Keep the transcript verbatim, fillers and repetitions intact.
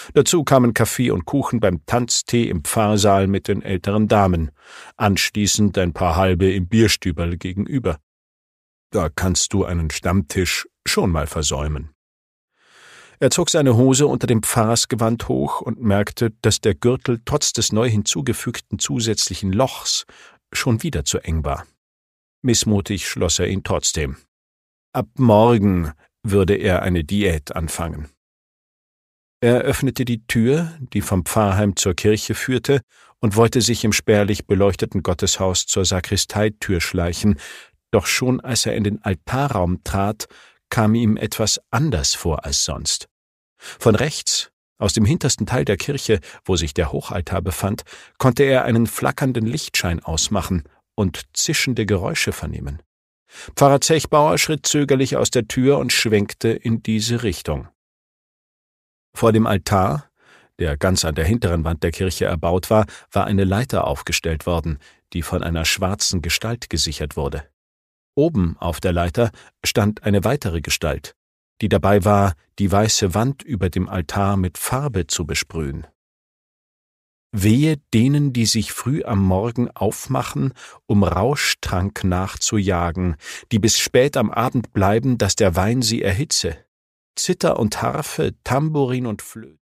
Dazu kamen Kaffee und Kuchen beim Tanztee im Pfarrsaal mit den älteren Damen, anschließend ein paar halbe im Bierstüberl gegenüber. Da kannst du einen Stammtisch schon mal versäumen. Er zog seine Hose unter dem Pfarrersgewand hoch und merkte, dass der Gürtel trotz des neu hinzugefügten zusätzlichen Lochs schon wieder zu eng war. Missmutig schloss er ihn trotzdem. Ab morgen würde er eine Diät anfangen. Er öffnete die Tür, die vom Pfarrheim zur Kirche führte, und wollte sich im spärlich beleuchteten Gotteshaus zur Sakristeitür schleichen, doch schon als er in den Altarraum trat, kam ihm etwas anders vor als sonst. Von rechts, aus dem hintersten Teil der Kirche, wo sich der Hochaltar befand, konnte er einen flackernden Lichtschein ausmachen und zischende Geräusche vernehmen. Pfarrer Zechbauer schritt zögerlich aus der Tür und schwenkte in diese Richtung. Vor dem Altar, der ganz an der hinteren Wand der Kirche erbaut war, war eine Leiter aufgestellt worden, die von einer schwarzen Gestalt gesichert wurde. Oben auf der Leiter stand eine weitere Gestalt, die dabei war, die weiße Wand über dem Altar mit Farbe zu besprühen. Wehe denen, die sich früh am Morgen aufmachen, um Rauschtrank nachzujagen, die bis spät am Abend bleiben, dass der Wein sie erhitze. Zither und Harfe, Tambourin und Flöte.